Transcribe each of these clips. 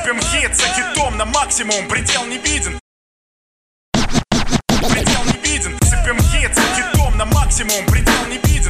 Сыпем хит за хитом на максимум, предел не виден. Предел не виден. Сыпем хит за хитом на максимум, предел не виден.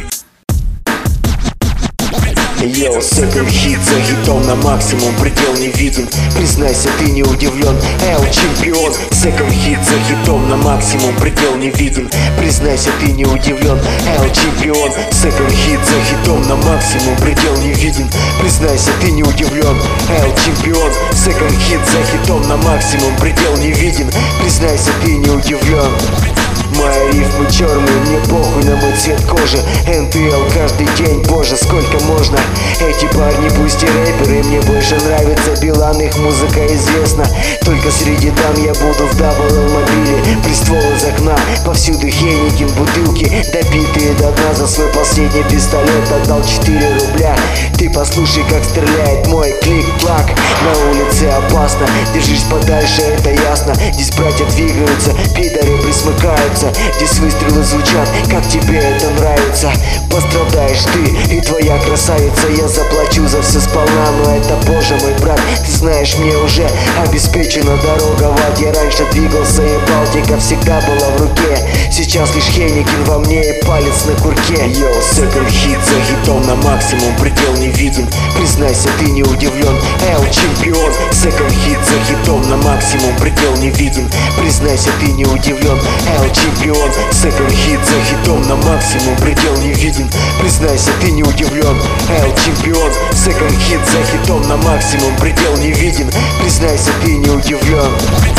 Йоу, сыпем хит за хитом на максимум, предел не виден. Признайся, ты не удивлен, эл, чемпион. Сыпем хит за хитом на максимум, предел не виден. Признайся, ты не удивлен, эл, чемпион. Сыпем хит за хитом на максимум, предел не виден. Признайся, ты не удивлен, эл, чемпион. Сыпем хит за хитом на максимум, предел не виден. Признайся, ты не удивлен. Мои рифмы черные, мне похуй на мой цвет кожи. НТЛ каждый день, боже, сколько можно. Эти парни пусть и рэперы, мне больше нравится Билан, их музыка известна. Только среди дам я буду в дабл-мобиле. Приствол из окна, повсюду Хейникин, бутылки добитые до дна. За свой последний пистолет отдал 4 рубля. Ты послушай, как стреляет мой клик-клак. На улице опасно, держись подальше, это ясно. Здесь братья двигаются, пидоры присмыкаются. Здесь выстрелы звучат, как тебе это нравится. Пострадаешь ты и твоя красавица. Я заплачу за все сполна, но это позже, мой брат. Ты знаешь, мне уже обеспечена дорога в ад. Я раньше двигался, и Балтика всегда была в руке. Сейчас лишь Хейникин во мне и палец на курке. Йоу, сыпем хит за хитом на максимум, предел не виден. Признайся, ты не удивлен, эл, чемпион. Сыпем хит за хитом на максимум, предел не виден. Признайся, ты не удивлен, эл, чемпион. Сыпем хит за хитом на максимум, предел не виден. Признайся, ты не удивлен, эл, чемпион. Сыпем хит за хитом на максимум, предел не виден. Признайся, ты не удивлен.